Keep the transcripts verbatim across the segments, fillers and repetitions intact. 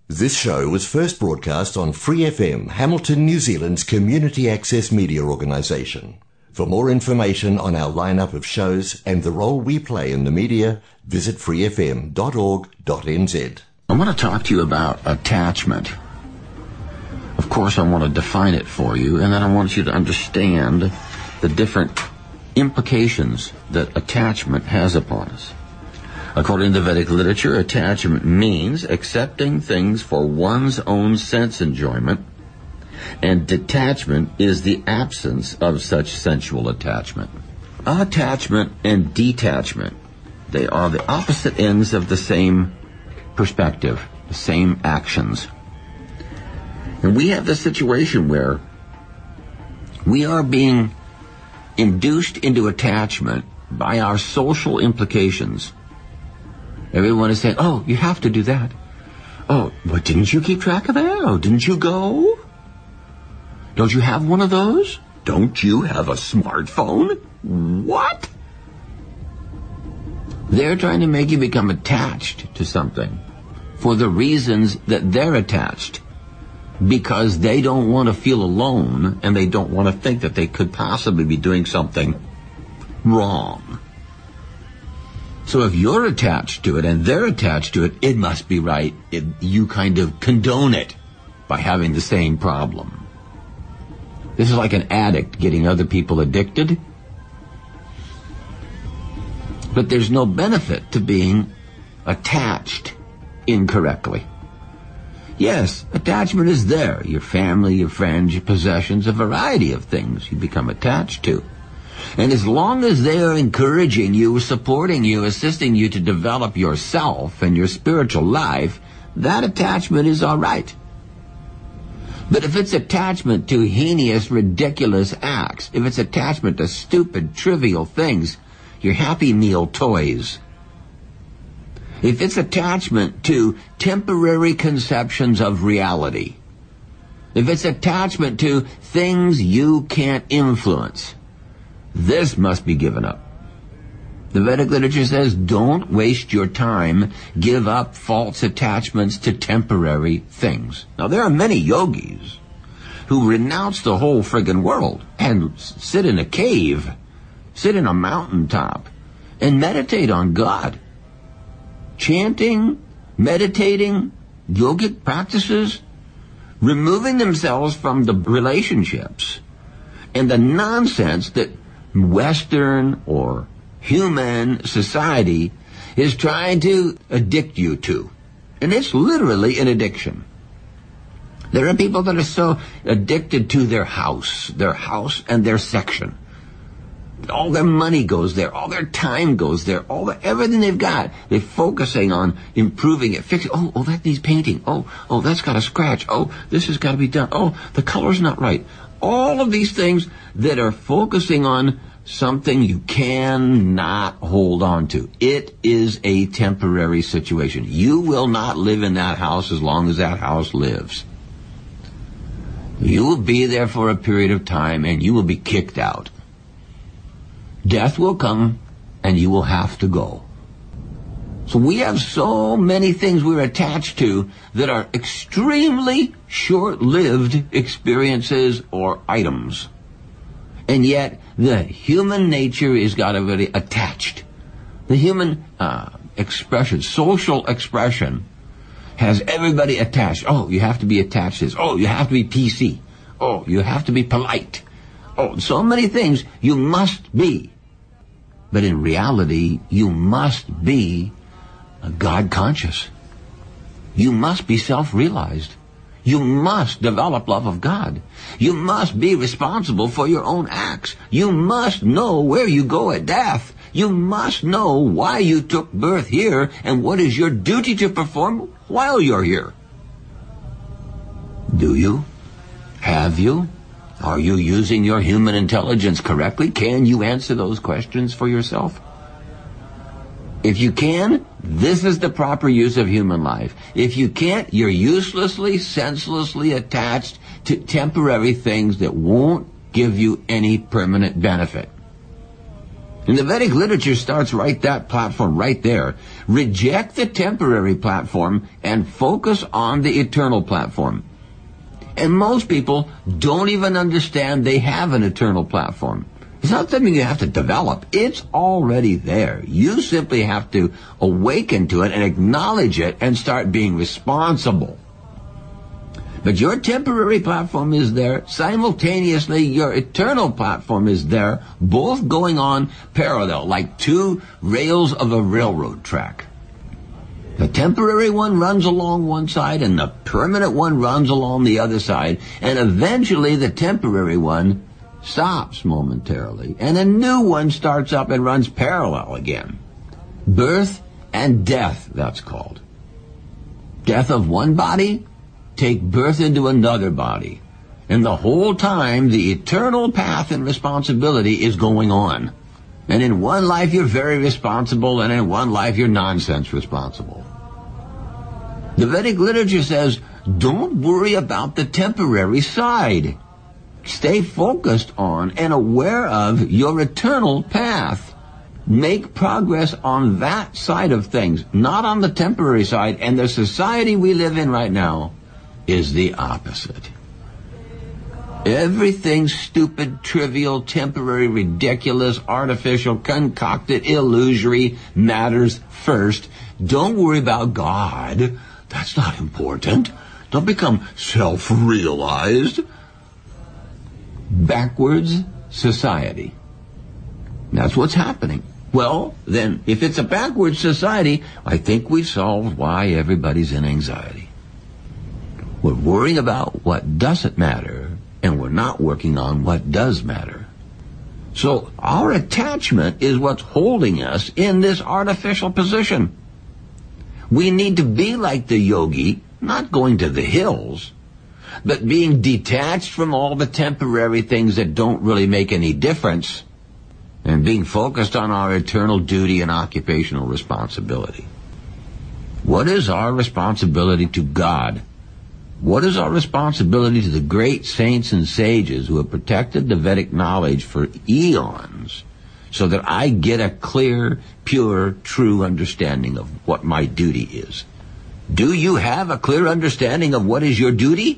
This show was first broadcast on Free F M, Hamilton, New Zealand's community access media organisation. For more information on our lineup of shows and the role we play in the media, visit free f m dot org dot n z. I want to talk to you about attachment. Of course, I want to define it for you, and then I want you to understand the different implications that attachment has upon us. According to Vedic literature, attachment means accepting things for one's own sense enjoyment, and detachment is the absence of such sensual attachment. Attachment and detachment, they are the opposite ends of the same perspective, the same actions. And we have the situation where we are being induced into attachment by our social implications. Everyone is saying, oh, you have to do that. Oh, what, didn't you keep track of that? Oh, didn't you go? Don't you have one of those? Don't you have a smartphone? What? They're trying to make you become attached to something for the reasons that they're attached, because they don't want to feel alone and they don't want to think that they could possibly be doing something wrong. So if you're attached to it and they're attached to it, it must be right. It, you kind of condone it by having the same problem. This is like an addict getting other people addicted. But there's no benefit to being attached incorrectly. Yes, attachment is there. Your family, your friends, your possessions, a variety of things you become attached to. And as long as they are encouraging you, supporting you, assisting you to develop yourself and your spiritual life, that attachment is all right. But if it's attachment to heinous, ridiculous acts, if it's attachment to stupid, trivial things, your Happy Meal toys, if it's attachment to temporary conceptions of reality, if it's attachment to things you can't influence, this must be given up. The Vedic literature says, don't waste your time. Give up false attachments to temporary things. Now, there are many yogis who renounce the whole friggin' world and sit in a cave, sit in a mountaintop, and meditate on God. Chanting, meditating, yogic practices, removing themselves from the relationships and the nonsense that Western or human society is trying to addict you to. And it's literally an addiction. There are people that are so addicted to their house, their house and their section. All their money goes there, all their time goes there, all the, everything they've got, they're focusing on improving it, fixing, oh, oh, that needs painting, oh, oh, that's got a scratch, oh, this has got to be done, oh, the color's not right. All of these things that are focusing on something you cannot hold on to. It is a temporary situation. You will not live in that house as long as that house lives. You will be there for a period of time and you will be kicked out. Death will come and you will have to go. So we have so many things we're attached to that are extremely short-lived experiences or items. And yet, the human nature is got everybody attached. The human uh, expression, social expression, has everybody attached. Oh, you have to be attached to this. Oh, you have to be P C. Oh, you have to be polite. Oh, so many things you must be. But in reality, you must be God conscious. You must be self-realized. You must develop love of God. You must be responsible for your own acts. You must know where you go at death. You must know why you took birth here and what is your duty to perform while you're here. Do you? Have you? Are you using your human intelligence correctly? Can you answer those questions for yourself? If you can, this is the proper use of human life. If you can't, you're uselessly, senselessly attached to temporary things that won't give you any permanent benefit. And the Vedic literature starts right that platform right there, Reject the temporary platform and focus on the eternal platform. And most people don't even understand they have an eternal platform. It's not something you have to develop. It's already there. You simply have to awaken to it and acknowledge it and start being responsible. But your temporary platform is there. Simultaneously, your eternal platform is there, both going on parallel, like two rails of a railroad track. The temporary one runs along one side, and the permanent one runs along the other side, and eventually the temporary one stops momentarily, and a new one starts up and runs parallel again. Birth and death, that's called. Death of one body, take birth into another body. And the whole time, the eternal path and responsibility is going on. And in one life, you're very responsible, and in one life, you're nonsense responsible. The Vedic literature says, don't worry about the temporary side. Stay focused on and aware of your eternal path. Make progress on that side of things, not on the temporary side. And the society we live in right now is the opposite. Everything stupid, trivial, temporary, ridiculous, artificial, concocted, illusory matters first. Don't worry about God. That's not important. Don't become self-realized. Backwards society. That's what's happening. Well, then, if it's a backwards society, I think we've solved why everybody's in anxiety. We're worrying about what doesn't matter, and we're not working on what does matter. So our attachment is what's holding us in this artificial position. We need to be like the yogi, not going to the hills, but being detached from all the temporary things that don't really make any difference, and being focused on our eternal duty and occupational responsibility. What is our responsibility to God? What is our responsibility to the great saints and sages who have protected the Vedic knowledge for eons so that I get a clear, pure, true understanding of what my duty is? Do you have a clear understanding of what is your duty?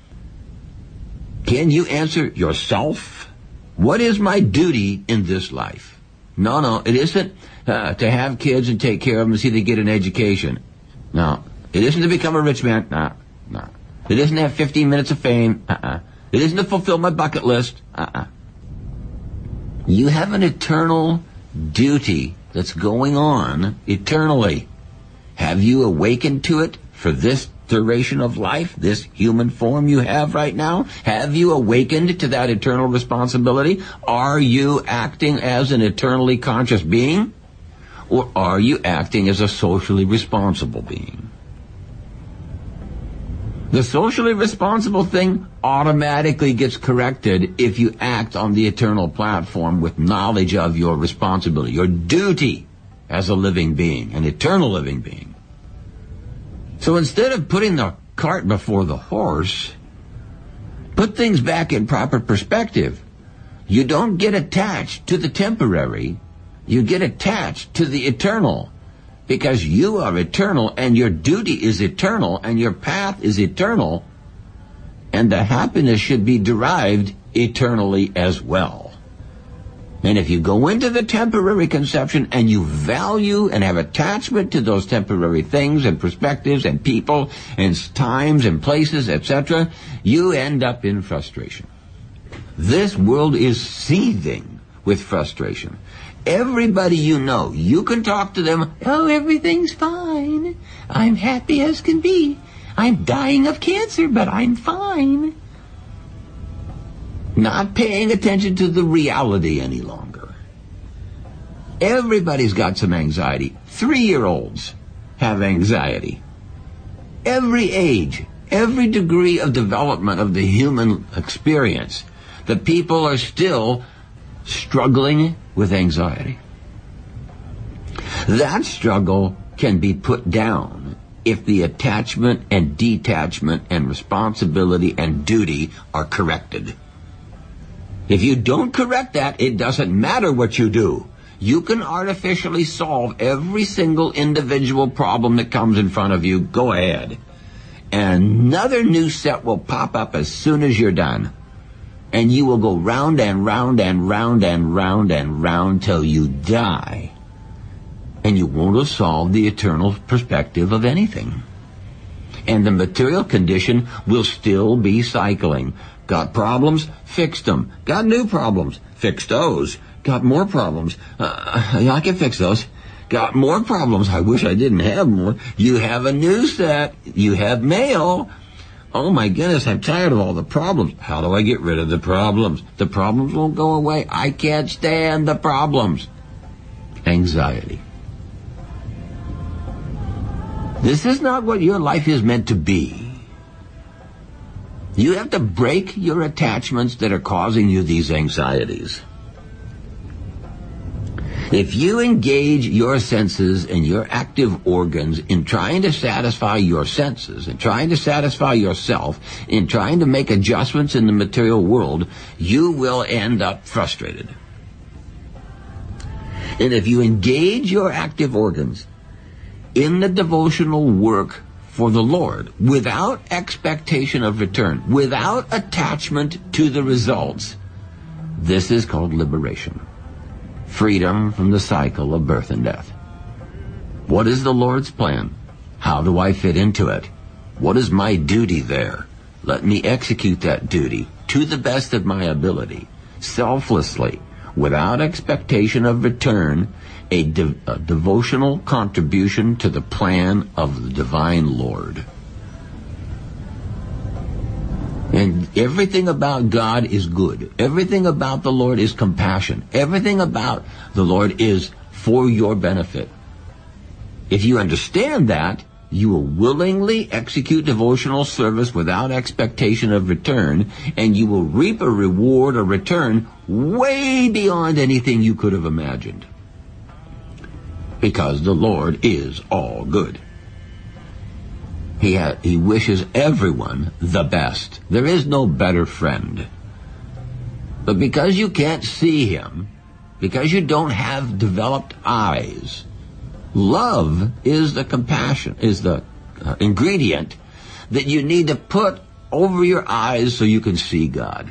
Can you answer yourself? What is my duty in this life? No, no, it isn't uh, to have kids and take care of them and see they get an education. No, it isn't to become a rich man. No, no. It isn't to have fifteen minutes of fame. Uh-uh. It isn't to fulfill my bucket list. Uh-uh. You have an eternal duty that's going on eternally. Have you awakened to it for this duration of life, this human form you have right now? Have you awakened to that eternal responsibility? Are you acting as an eternally conscious being? Or are you acting as a socially responsible being? The socially responsible thing automatically gets corrected if you act on the eternal platform with knowledge of your responsibility, your duty as a living being, an eternal living being. So instead of putting the cart before the horse, put things back in proper perspective. You don't get attached to the temporary, you get attached to the eternal. Because you are eternal, and your duty is eternal, and your path is eternal, and the happiness should be derived eternally as well. And if you go into the temporary conception and you value and have attachment to those temporary things and perspectives and people and times and places, et cetera, you end up in frustration. This world is seething with frustration. Everybody you know, you can talk to them, oh, everything's fine. I'm happy as can be. I'm dying of cancer, but I'm fine. Not paying attention to the reality any longer. Everybody's got some anxiety. Three-year-olds have anxiety. Every age, every degree of development of the human experience, the people are still struggling with anxiety. That struggle can be put down if the attachment and detachment and responsibility and duty are corrected. If you don't correct that, it doesn't matter what you do. You can artificially solve every single individual problem that comes in front of you. Go ahead. And another new set will pop up as soon as you're done. And you will go round and round and round and round and round till you die. And you won't have solved the eternal perspective of anything. And the material condition will still be cycling. Got problems? Fixed them. Got new problems? Fixed those. Got more problems? Uh, I can fix those. Got more problems? I wish I didn't have more. You have a new set. You have mail. Oh my goodness, I'm tired of all the problems. How do I get rid of the problems? The problems won't go away. I can't stand the problems. Anxiety. This is not what your life is meant to be. You have to break your attachments that are causing you these anxieties. If you engage your senses and your active organs in trying to satisfy your senses, and trying to satisfy yourself, in trying to make adjustments in the material world, you will end up frustrated. And if you engage your active organs in the devotional work for the Lord, without expectation of return, without attachment to the results, this is called liberation. Freedom from the cycle of birth and death. What is the Lord's plan? How do I fit into it? What is my duty there? Let me execute that duty to the best of my ability, selflessly, without expectation of return, a, de- a devotional contribution to the plan of the divine Lord. And everything about God is good. Everything about the Lord is compassion. Everything about the Lord is for your benefit. If you understand that, you will willingly execute devotional service without expectation of return, and you will reap a reward or return way beyond anything you could have imagined. Because the Lord is all good. He, ha- he wishes everyone the best. There is no better friend. But because you can't see him, because you don't have developed eyes, love is the compassion, is the uh, ingredient that you need to put over your eyes so you can see God.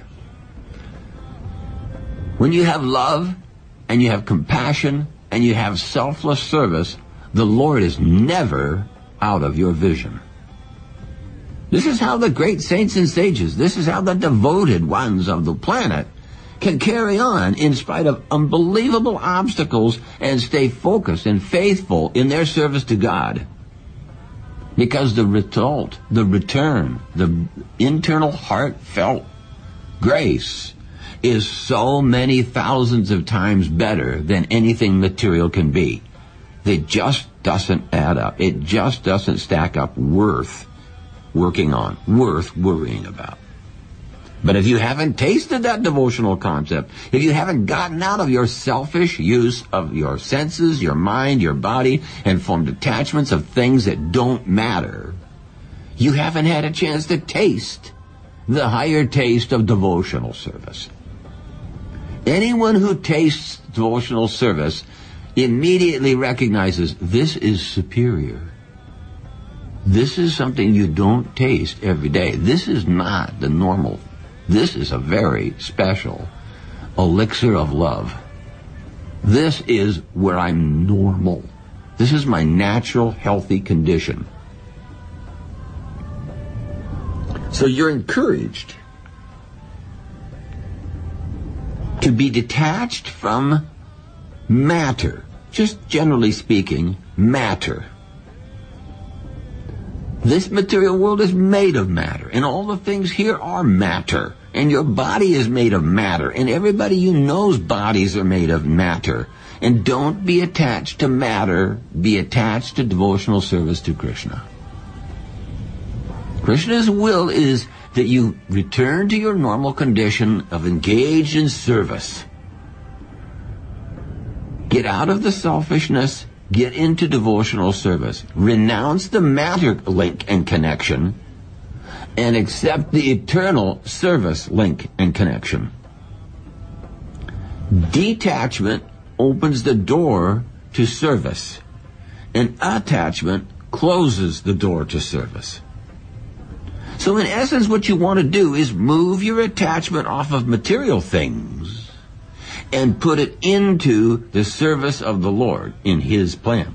When you have love and you have compassion and you have selfless service, the Lord is never out of your vision. This is how the great saints and sages, this is how the devoted ones of the planet can carry on in spite of unbelievable obstacles and stay focused and faithful in their service to God. Because the result, the return, the internal heartfelt grace is so many thousands of times better than anything material can be. It just doesn't add up. It just doesn't stack up worth working on, worth worrying about. But if you haven't tasted that devotional concept, if you haven't gotten out of your selfish use of your senses, your mind, your body, and formed attachments of things that don't matter, you haven't had a chance to taste the higher taste of devotional service. Anyone who tastes devotional service immediately recognizes this is superior. This is something you don't taste every day. This is not the normal. This is a very special elixir of love. This is where I'm normal. This is my natural, healthy condition. So you're encouraged to be detached from matter. Just generally speaking, matter. This material world is made of matter, and all the things here are matter, and your body is made of matter, and everybody you know's bodies are made of matter. And don't be attached to matter, be attached to devotional service to Krishna. Krishna's will is that you return to your normal condition of engaged in service. Get out of the selfishness. Get into devotional service. Renounce the matter link and connection and accept the eternal service link and connection. Detachment opens the door to service, and attachment closes the door to service. So in essence, what you want to do is move your attachment off of material things and put it into the service of the Lord in His plan.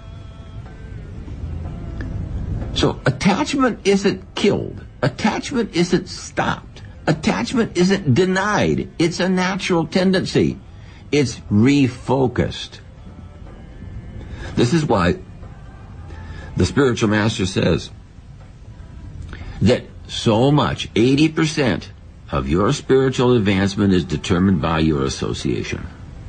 So attachment isn't killed. Attachment isn't stopped. Attachment isn't denied. It's a natural tendency. It's refocused. This is why the spiritual master says that so much, eighty percent of your spiritual advancement is determined by your association.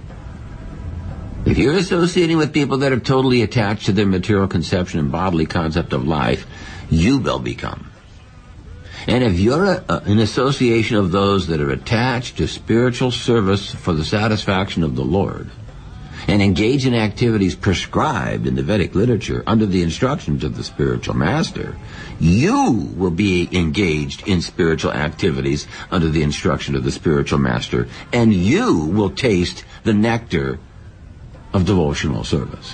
If you're associating with people that are totally attached to their material conception and bodily concept of life, you will become. And if you're a, a, an association of those that are attached to spiritual service for the satisfaction of the Lord, and engage in activities prescribed in the Vedic literature under the instructions of the spiritual master, you will be engaged in spiritual activities under the instruction of the spiritual master, and you will taste the nectar of devotional service.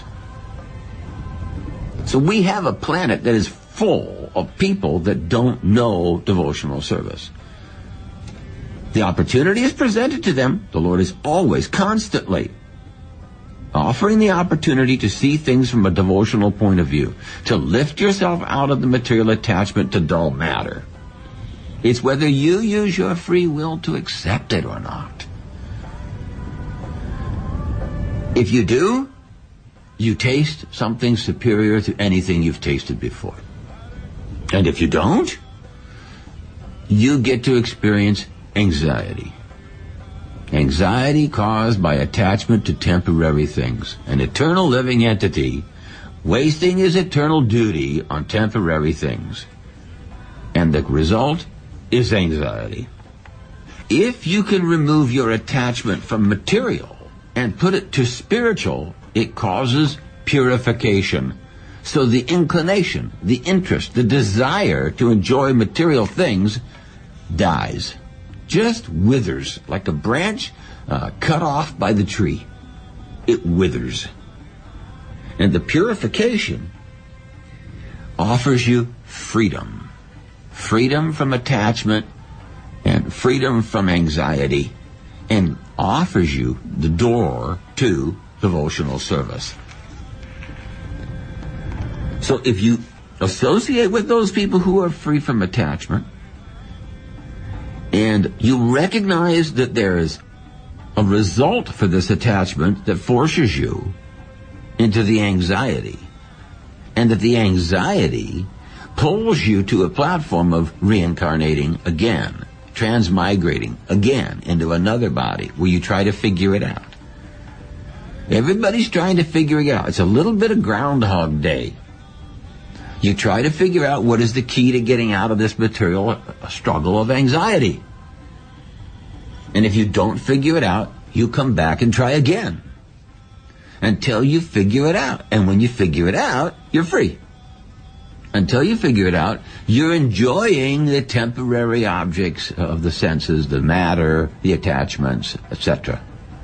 So we have a planet that is full of people that don't know devotional service. The opportunity is presented to them. The Lord is always, constantly offering the opportunity to see things from a devotional point of view, to lift yourself out of the material attachment to dull matter. It's whether you use your free will to accept it or not. If you do, you taste something superior to anything you've tasted before. And if you don't, you get to experience anxiety. Anxiety caused by attachment to temporary things. An eternal living entity wasting his eternal duty on temporary things. And the result is anxiety. If you can remove your attachment from material and put it to spiritual, it causes purification. So the inclination, the interest, the desire to enjoy material things dies. Just withers like a branch uh, cut off by the tree. It withers. And the purification offers you freedom. Freedom from attachment and freedom from anxiety, and offers you the door to devotional service. So if you associate with those people who are free from attachment, and you recognize that there is a result for this attachment that forces you into the anxiety, and that the anxiety pulls you to a platform of reincarnating again, transmigrating again into another body where you try to figure it out. Everybody's trying to figure it out. It's a little bit of Groundhog Day. You try to figure out what is the key to getting out of this material a struggle of anxiety. And if you don't figure it out, you come back and try again until you figure it out. And when you figure it out, you're free. Until you figure it out, you're enjoying the temporary objects of the senses, the matter, the attachments, et cetera.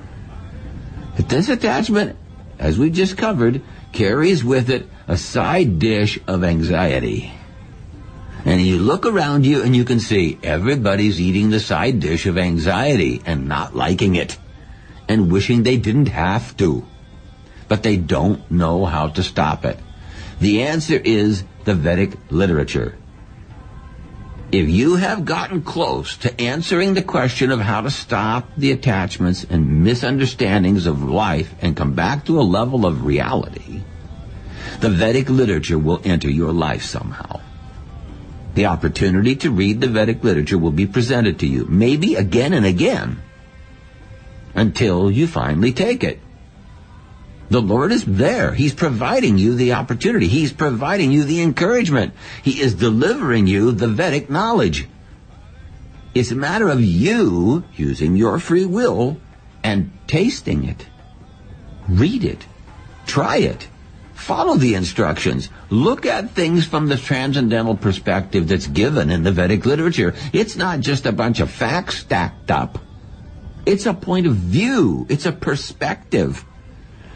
But this attachment, as we just covered, carries with it a side dish of anxiety. And you look around you and you can see everybody's eating the side dish of anxiety and not liking it and wishing they didn't have to. But they don't know how to stop it. The answer is the Vedic literature. If you have gotten close to answering the question of how to stop the attachments and misunderstandings of life and come back to a level of reality, the Vedic literature will enter your life somehow. The opportunity to read the Vedic literature will be presented to you, maybe again and again, until you finally take it. The Lord is there. He's providing you the opportunity. He's providing you the encouragement. He is delivering you the Vedic knowledge. It's a matter of you using your free will and tasting it. Read it. Try it. Follow the instructions. Look at things from the transcendental perspective that's given in the Vedic literature. It's not just a bunch of facts stacked up. It's a point of view. It's a perspective.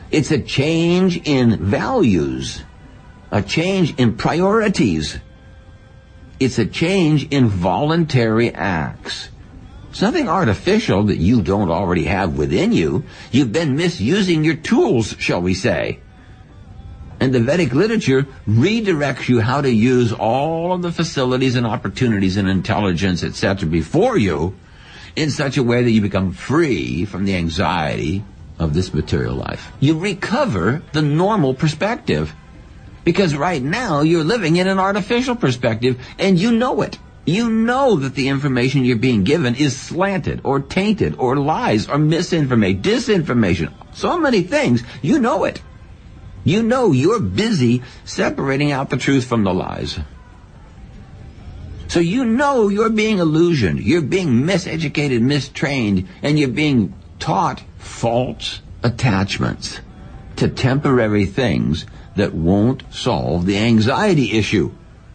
It's a change in values, a change in priorities. It's a change in voluntary acts. It's nothing artificial that you don't already have within you. You've been misusing your tools, shall we say. And the Vedic literature redirects you how to use all of the facilities and opportunities and intelligence, et cetera, before you in such a way that you become free from the anxiety of this material life. You recover the normal perspective, because right now you're living in an artificial perspective, and you know it. You know that the information you're being given is slanted or tainted or lies or misinformation, disinformation, so many things. You know it. You know you're busy separating out the truth from the lies. So you know you're being illusioned, you're being miseducated, mistrained, and you're being taught false attachments to temporary things that won't solve the anxiety issue.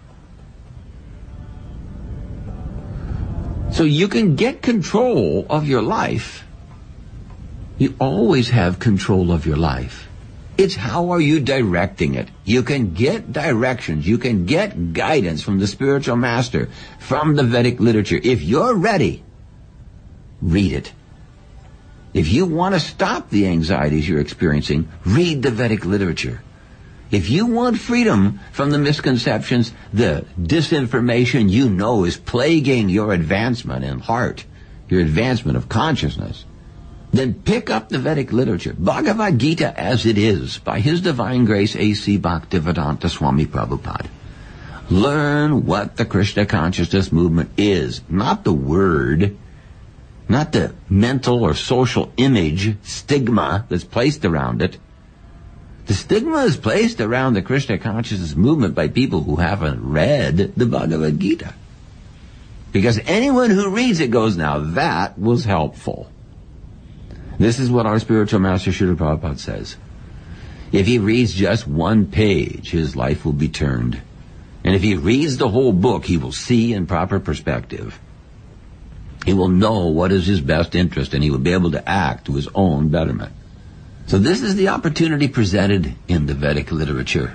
So you can get control of your life. You always have control of your life. It's how are you directing it. You can get directions. You can get guidance from the spiritual master, from the Vedic literature. If you're ready, read it. If you want to stop the anxieties you're experiencing, read the Vedic literature. If you want freedom from the misconceptions, the disinformation you know is plaguing your advancement in heart, your advancement of consciousness, then pick up the Vedic literature, Bhagavad Gita as it is, by His Divine Grace A C Bhaktivedanta Swami Prabhupada. Learn what the Krishna consciousness movement is, not the word, not the mental or social image, stigma that's placed around it. The stigma is placed around the Krishna consciousness movement by people who haven't read the Bhagavad Gita. Because anyone who reads it goes, now that was helpful. This is what our spiritual master Srila Prabhupada says. If he reads just one page, his life will be turned. And if he reads the whole book, he will see in proper perspective. He will know what is his best interest, and he will be able to act to his own betterment. So this is the opportunity presented in the Vedic literature.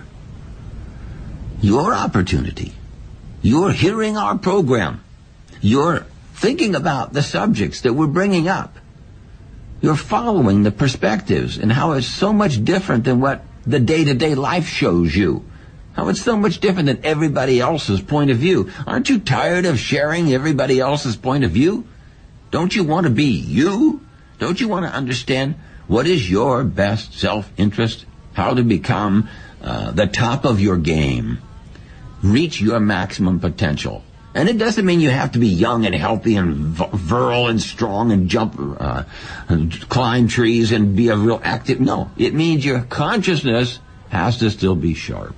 Your opportunity. You're hearing our program. You're thinking about the subjects that we're bringing up. You're following the perspectives and how it's so much different than what the day-to-day life shows you. How it's so much different than everybody else's point of view. Aren't you tired of sharing everybody else's point of view? Don't you want to be you? Don't you want to understand what is your best self-interest? How to become uh, the top of your game. Reach your maximum potential. And it doesn't mean you have to be young and healthy and virile and strong and jump, uh, and climb trees and be a real active. No, it means your consciousness has to still be sharp.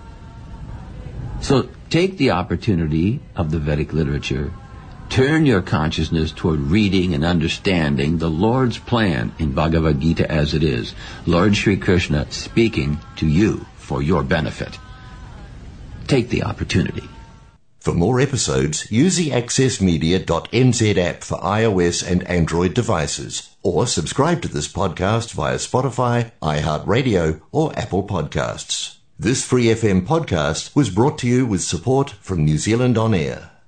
So take the opportunity of the Vedic literature. Turn your consciousness toward reading and understanding the Lord's plan in Bhagavad Gita as it is. Lord Sri Krishna speaking to you for your benefit. Take the opportunity. For more episodes, use the access media dot n z app for iOS and Android devices, or subscribe to this podcast via Spotify, iHeartRadio, or Apple Podcasts. This Free F M podcast was brought to you with support from New Zealand On Air.